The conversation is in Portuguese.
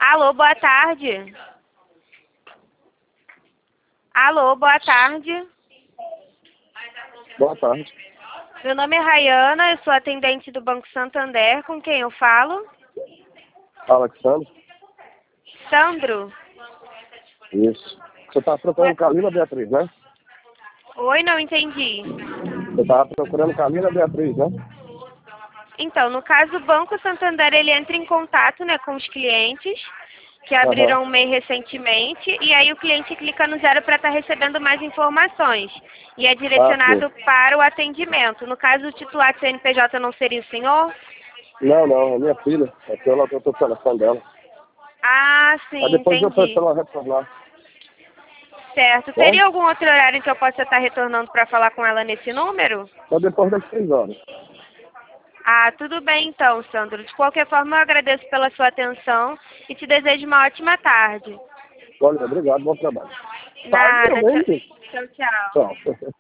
Alô, boa tarde. Alô, boa tarde. Boa tarde. Meu nome é Rayana, eu sou atendente do Banco Santander. Com quem eu falo? Alexandre? Sandro? Isso. Você está procurando Camila Beatriz, né? Oi, não entendi. Você está procurando Camila Beatriz, né? Então, no caso, o Banco Santander, ele entra em contato, né, com os clientes que Aham. abriram o MEI recentemente, e aí o cliente clica no 0 para estar recebendo mais informações. E é Sim. direcionado para o atendimento. No caso, o titular do CNPJ não seria o senhor? Não, é minha filha. É que eu estou o telefone dela. Ah, Aí sim, depois eu peço entendi. para ela retornar. Certo. Tá? Teria algum outro horário em que eu possa estar retornando para falar com ela nesse número? Só depois das 6 horas. Ah, tudo bem então, Sandro. De qualquer forma, eu agradeço pela sua atenção e te desejo uma ótima tarde. Olha, obrigado, bom trabalho. Tá, Nada. Tchau, realmente. tchau. Tchau. Tchau.